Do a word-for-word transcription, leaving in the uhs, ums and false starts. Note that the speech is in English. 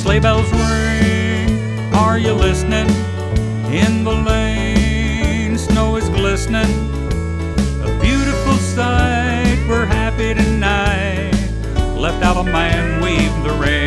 Sleigh bells ring, are you listening? In the lane, snow is glistening. A beautiful sight, we're happy tonight. Left out a man, weave the rain.